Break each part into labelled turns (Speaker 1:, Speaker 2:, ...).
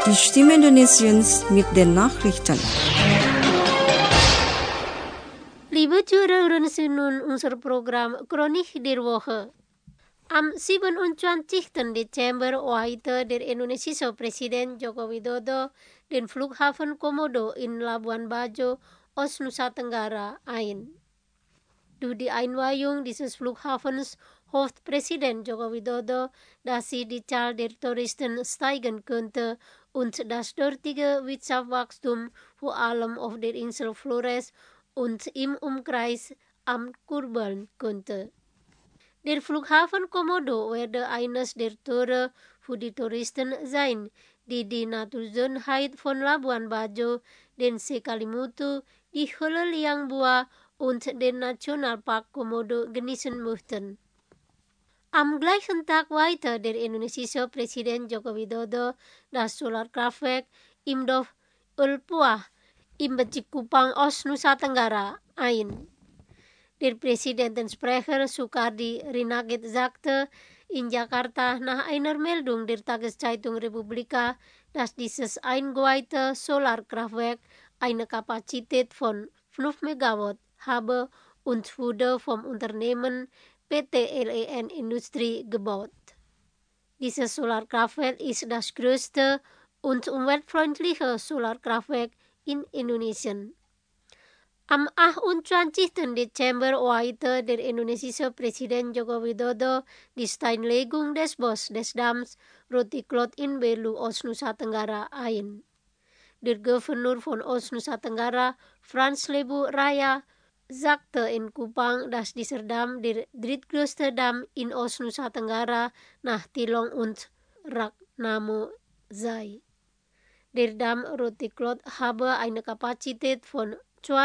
Speaker 1: Die Stimme Indonesiens mit den Nachrichten.
Speaker 2: Liebe Zuhörerinnen unser Programm Chronik der Woche. Am 27. Dezember heute der indonesische Präsident Joko Widodo den Flughafen Komodo in Labuan Bajo, Ost Nusa Tenggara ein. Durch die Einweihung dieses Flughafens hofft Präsident Joko Widodo, dass sie die Zahl der Touristen steigen könnte und das dortige Wirtschaftswachstum vor allem auf der Insel Flores und im Umkreis ankurbeln könnte. Der Flughafen Komodo werde eines der Tore für die Touristen sein, die die Naturschönheit von Labuan Bajo, den See Kalimutu, die Höhle Liang Bua und den Nationalpark Komodo genießen möchten. Am gleichen Tag weihte der indonesische Präsident Joko Widodo das Solarkraftwerk im Dorf Ulpuah im Bezirk Kupang, Ost Nusa Tenggara ein. Der Präsidentensprecher Soekardi Rinagit sagte in Jakarta nach einer Meldung der Tageszeitung Republika, dass dieses eingeweihte Solarkraftwerk eine Kapazität von 5 Megawatt habe und wurde vom Unternehmen PT LEN Industrie gebaut. Dieses Solarkraftwerk ist das größte und umweltfreundliche Solarkraftwerk in Indonesien. Am 28. Dezember heute der indonesische Präsident Joko Widodo die Steinlegung des Bos des Dams Roti-Klot in Belu, Ost Nusa Tenggara ein. Der Gouverneur von Ost Nusa Tenggara, Frans Lebu Raya, sagte in Kupang, dass dieser Damm der drittgrößte Damm in Ost Nusa Tenggara nach Tilong und Ragnamo sei. Der Damm Roti-Klot habe eine Kapazität von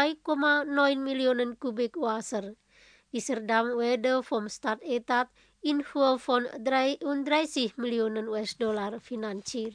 Speaker 2: 2,9 Millionen Kubik Wasser. Dieser Damm werde vom Stadtetat in Höhe von 33 Millionen US-Dollar finanziert.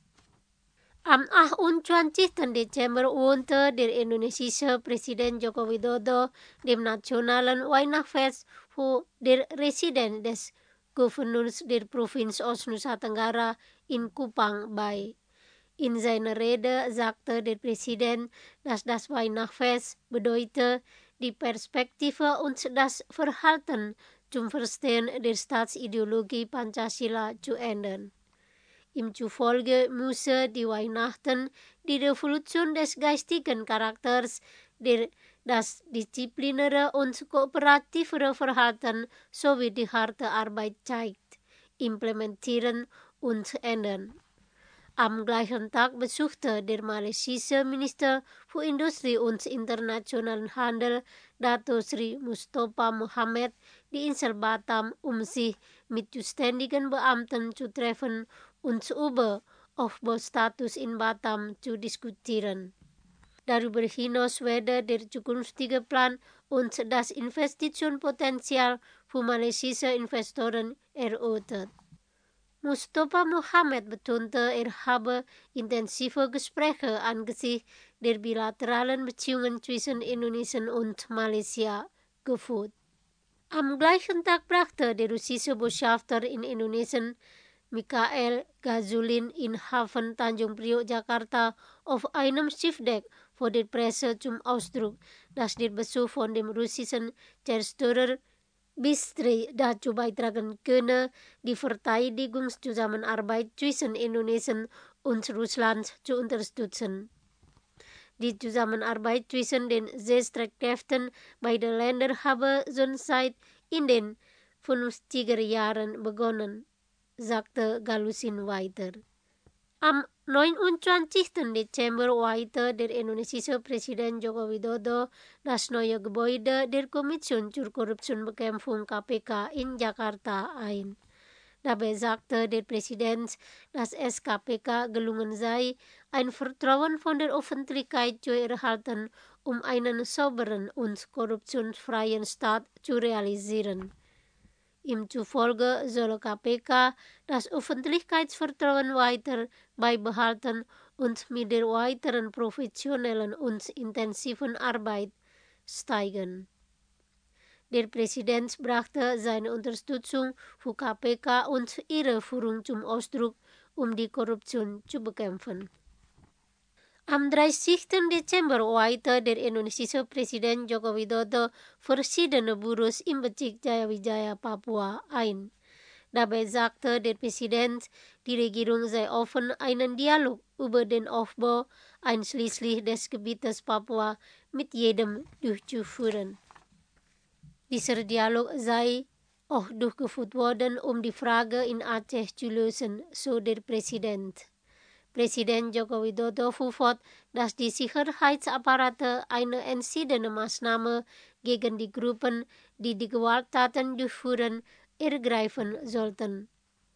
Speaker 2: Am 28. Dezember wohnte der indonesische Präsident Joko Widodo dem nationalen Weihnachtsfest vor der Residenz des Gouverneurs der Provinz Ost Nusa Tenggara in Kupang bei. In seiner Rede sagte der Präsident, dass das Weihnachtsfest bedeutet, die Perspektive und das Verhalten zum Verstehen der Staatsideologie Pancasila zu ändern. Ihm zufolge müsse die Weihnachten die Revolution des geistigen Charakters, das disziplinäre und kooperativere Verhalten sowie die harte Arbeit zeigt, implementieren und ändern. Am gleichen Tag besuchte der malaysische Minister für Industrie und internationalen Handel, Dato Sri Mustafa Mohamed, die Insel Batam, sich mit zuständigen Beamten zu treffen und über Aufbaustatus in Batam zu diskutieren. Darüber hinaus werde der zukünftige Plan und das Investitionspotenzial für malaysische Investoren erörtert. Mustafa Mohamed betonte, habe intensive Gespräche angesichts der bilateralen Beziehungen zwischen Indonesien und Malaysia geführt. Am gleichen Tag brachte der russische Botschafter in Indonesien Mikhail Gazulin in Hafen Tanjung Priok, Jakarta, auf einem Schiffdeck vor der Presse zum Ausdruck, dass der Besuch von dem russischen Zerstörer Bistri dazu beitragen könne, die Verteidigungszusammenarbeit zwischen Indonesien und Russland zu unterstützen. Die Zusammenarbeit zwischen den Seestreitkräften beider Länder habe schon seit in den 50er Jahren begonnen, sagte Galusin weiter. Am 29. Dezember weihte der indonesische Präsident Joko Widodo das neue Gebäude der Kommission zur Korruptionsbekämpfung KPK in Jakarta ein. Dabei sagte der Präsident, dass es KPK gelungen sei, ein Vertrauen von der Öffentlichkeit zu erhalten, um einen sauberen und korruptionsfreien Staat zu realisieren. Ihm zufolge soll KPK das Öffentlichkeitsvertrauen weiter beibehalten und mit der weiteren professionellen und intensiven Arbeit steigen. Der Präsident brachte seine Unterstützung für KPK und ihre Führung zum Ausdruck die Korruption zu bekämpfen. Am 30. Dezember waite der Indonesische Präsident Joko Widodo verschiedene Büros im Bezirk Jayawijaya, Papua ein. Dabei sagte der Präsident, die Regierung sei offen, einen Dialog über den Aufbau einschließlich des Gebietes Papua mit jedem durchzuführen. Dieser Dialog sei auch durchgeführt worden, die Frage in Aceh zu lösen, so der Präsident. Präsident Joko Widodo fuhr fort, dass die Sicherheitsapparate eine entschiedene Maßnahme gegen die Gruppen, die Gewalttaten durchführen, ergreifen sollten.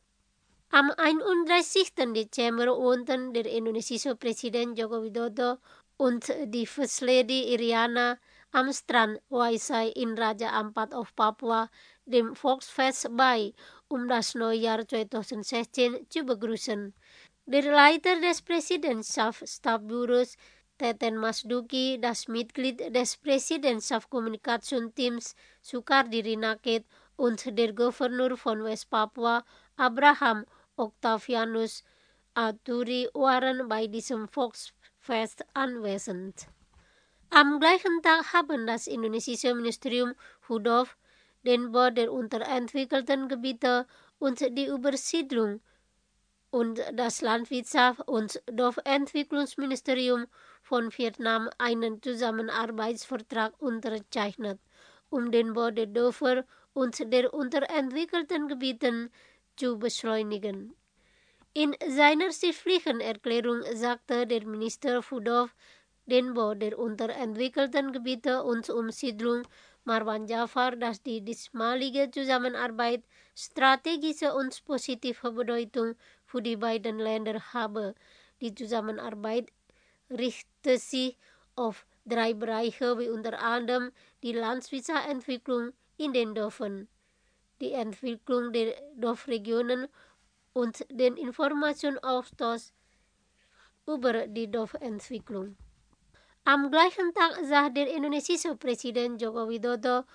Speaker 2: Am 31. Dezember wohnten der indonesische Präsident Joko Widodo und die First Lady Iriana am Strand Waisai in Raja Ampat of Papua dem Volksfest bei, das Neujahr 2016 zu begrüßen. Der Leiter des Präsidentschaftsstabsbüros, Teten Masduki, das Mitglied des Präsidentschaftskommunikationsteams Sukardi Rinaket und der Gouverneur von West Papua, Abraham Octavianus Aturi, waren bei diesem Volksfest anwesend. Am gleichen Tag haben das indonesische Ministerium Hudov, den Bau der unterentwickelten Gebiete und die Übersiedlung und das Landwirtschafts- und Dorfentwicklungsministerium von Vietnam einen Zusammenarbeitsvertrag unterzeichnet, den Bau der Dörfer und der unterentwickelten Gebieten zu beschleunigen. In seiner schriftlichen Erklärung sagte der Minister Hudov, den Bau der unterentwickelten Gebiete und Umsiedlung Marwan Jafar, dass die diesmalige Zusammenarbeit strategische und positive Bedeutung für die beiden Länder habe. Die Zusammenarbeit richtet sich auf 3 Bereiche, wie unter anderem die Landwirtschaftsentwicklung in den Dörfern, die Entwicklung der Dorfregionen und den Informationsaustausch über die Dorfentwicklung. Am gleichen Tag sah der indonesische Präsident Joko Widodo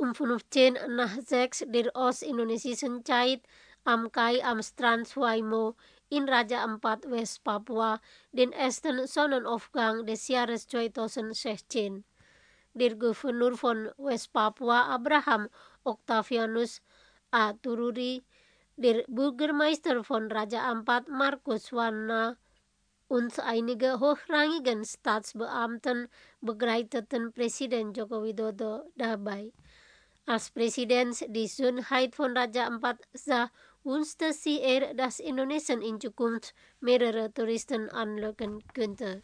Speaker 2: 5:15 der ostindonesischen Zeit am Kai am Strand Suaimo in Raja Ampat, West Papua, den ersten Sonnenaufgang des Jahres 2016. Der Gouverneur von West Papua, Abraham Octavianus Aturi, der Bürgermeister von Raja Ampat, Markus Wana, und einige hochrangige Staatsbeamten begleiteten Präsident Joko Widodo dabei. Als Präsident die Schönheit von Raja Ampat sah, wünschte sie dass Indonesien in Zukunft mehrere Touristen anlocken könnte.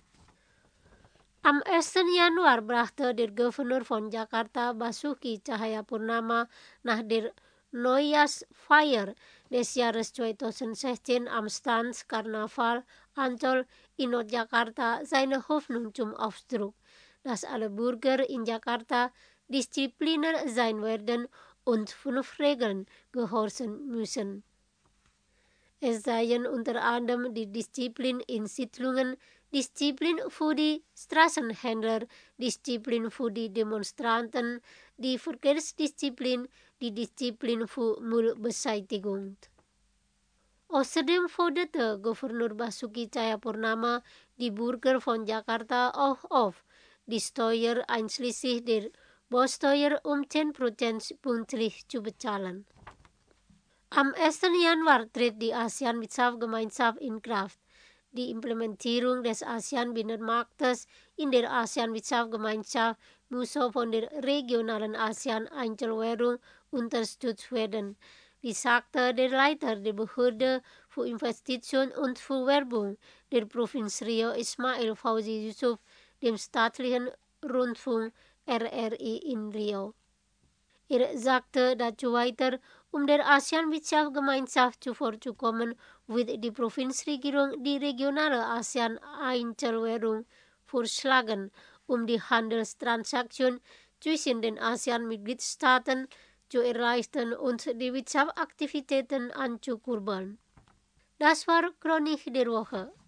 Speaker 2: Am 1. Januar brachte der Gouverneur von Jakarta, Basuki Cahayapurnama, nach der Neujahrsfeier des Jahres 2016 am Stand Karnaval Ancol in Nordjakarta seine Hoffnung zum Ausdruck, dass alle Bürger in Jakarta Diszipliner sein werden und 5 Regeln gehorchen müssen. Es seien unter anderem die Disziplin in Siedlungen, Disziplin für die Straßenhändler, Disziplin für die Demonstranten, die Verkehrsdisziplin, die Disziplin für Müllbeseitigung. Außerdem forderte Gouverneur Basuki Cahayapurnama die Bürger von Jakarta auch auf, die Steuer einschließlich der Bausteuer 10% pünktlich zu bezahlen. Am 1. Januar tritt die ASEAN-Wirtschaftsgemeinschaft in Kraft. Die Implementierung des ASEAN-Binnenmarktes in der ASEAN-Wirtschaftsgemeinschaft muss von der regionalen ASEAN-Einzelwährung unterstützt werden, wie sagte der Leiter der Behörde für Investition und für Werbung der Provinz Rio, Ismail Fauzi Yusuf, dem staatlichen Rundfunk RRI in Rio. Er sagte dazu weiter, der ASEAN-Wirtschaftsgemeinschaft zuvorzukommen, wird die Provinzregierung die regionale ASEAN-Einzelwährung vorschlagen, die Handelstransaktionen zwischen den ASEAN-Mitgliedstaaten zu erleichtern und die Wirtschaftsaktivitäten anzukurbeln. Das war Chronik der Woche.